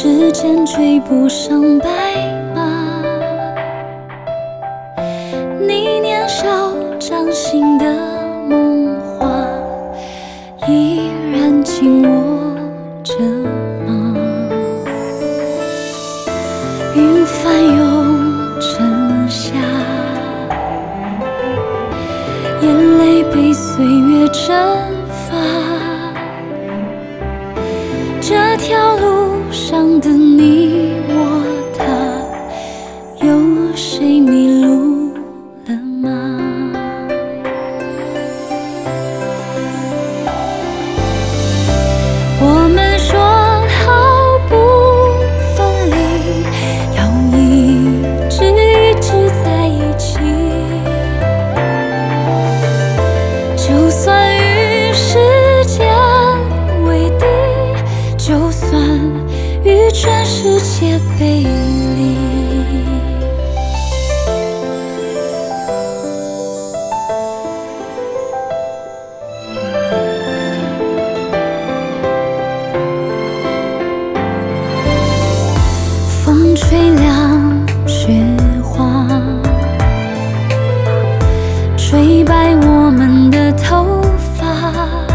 时间追不上白马，你年少掌心的梦话，依然紧握着吗？云翻涌成夏，眼泪被岁月蒸发，这条路上的你我他，有谁迷路了吗？我们说好不分离，要一直在一起，就算与时间为敌，就算与全世界背离。风吹凉雪花，吹白我们的头发。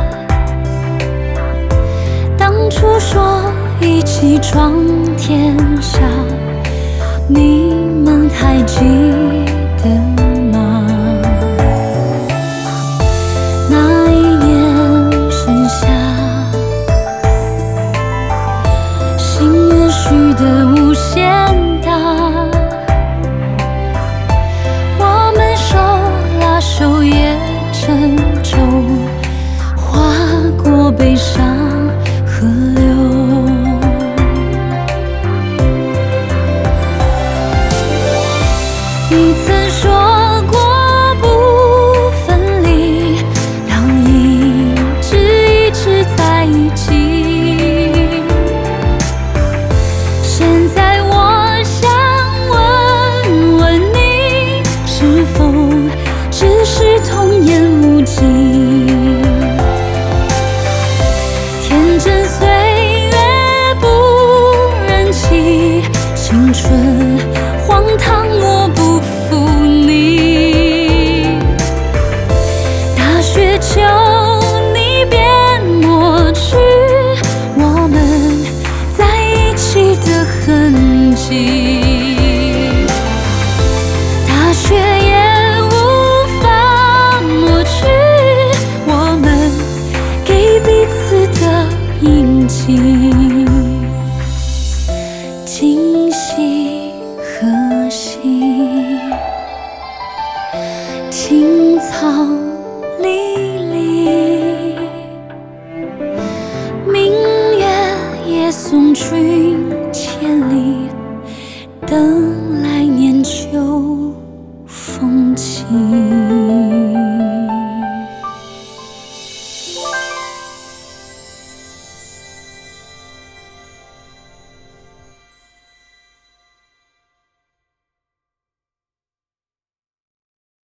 当初说一起闯天下，你们还记得吗？那一年盛夏，心愿许得无限大，我们手拉手也沉重，划过悲伤河流。你曾说过不分离，要一直在一起。现在我想问问你，是否只是童言无忌？天真岁月不忍欺，青春荒唐我不负你。大雪求你别抹去我们在一起的痕迹，大雪也无法抹去我们给彼此的印记。今夕何夕，青草离离，明月也送君千里，等